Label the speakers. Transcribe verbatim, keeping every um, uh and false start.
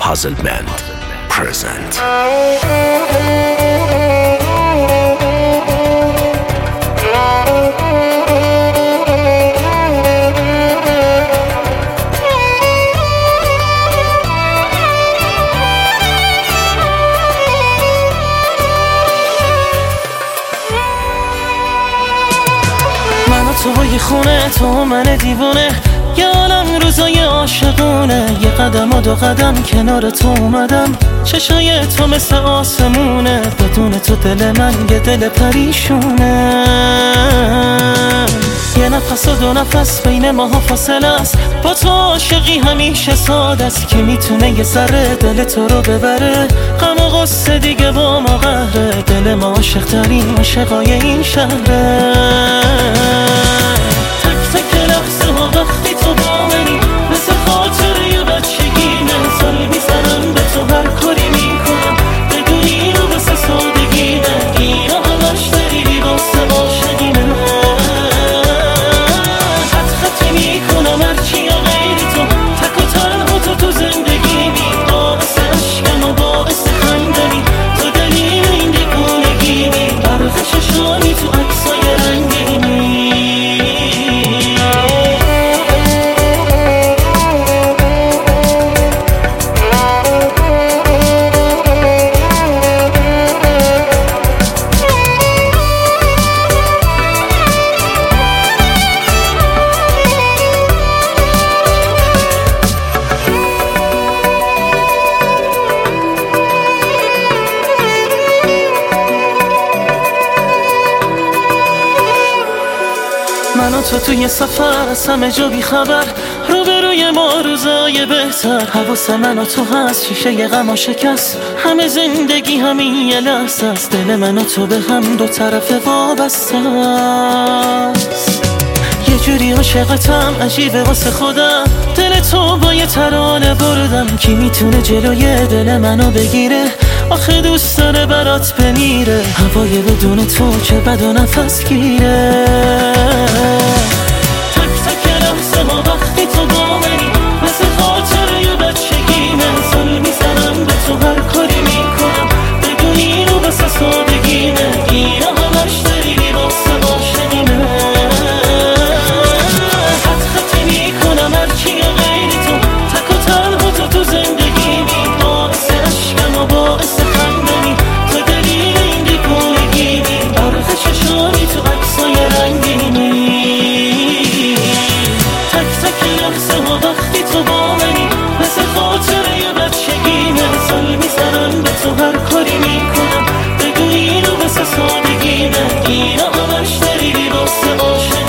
Speaker 1: Puzzlement present.
Speaker 2: توی خونه تو من دیوونه، یه عالم روزای عاشقونه، یه قدم و دو قدم کنار تو اومدم، چشای تو مثل آسمونه، بدون تو دل من یه دل پریشونه. یه نفس و دو نفس بین ماها فاصله است، با تو عاشقی همیشه ساده است، که میتونه یه ذره دل تو رو ببره، غم و غصه دیگه با ما قهره، دل ما عاشق ترین عاشقای این شهره. وقتی تو با منی مثل خاطره یه بچگیمه، سال میزنم به تو هر کاری میکنم، بدون اینو واسه سادگیمه، اینا همش دلیلی واسه عاشقیمه. خط خطی میکنم هرچی یا غیری تو، تک و تنها تو تو زندگیمی، باعث عشقم و باعث خندمی، تو دلیل این دیوونگیمی، برق چشانی تو عکسای رنگینی. من و تو توی سفر از همه جا بی خبر، روبروی ما روزای بهتر، حواس من و تو هست، شیشه ی غم شکست، همه زندگی همین یه لحظه است، دل من و تو به هم دو طرف وابسته است. یه جوری عاشقتم عجیبه واسه خودم، دل تو با یه ترانه بردم، کی میتونه جلوی دل منو بگیره، آخه دوست داره برات بمیره، هوای بدون تو که بد و نفس گیره. تک تک لحظه ها وقتی تو با منی مثل خاطره یه بچگیمه، سال میزنم به تو هر کاری میکنم، بدون اینو واسه سادگیمه، اینا همش دلیلی واسه عاشقیمه. خط خطی میکنم هرچی یا غیری تو، تک و تنها تو تو زندگیمی، باعث عشقم و باعث خندمی، تو دلیل این دیوونگیمی، برق چشانی تو عکسای رنگینی. تک تک لحظه ها وقتی تو با منی مثل خاطره یه بچگیمه، سال میزنم به تو هر کاری میکنم، بدون اینو واسه سادگیمه، اینا همش دلیلی واسه عاشقیمه.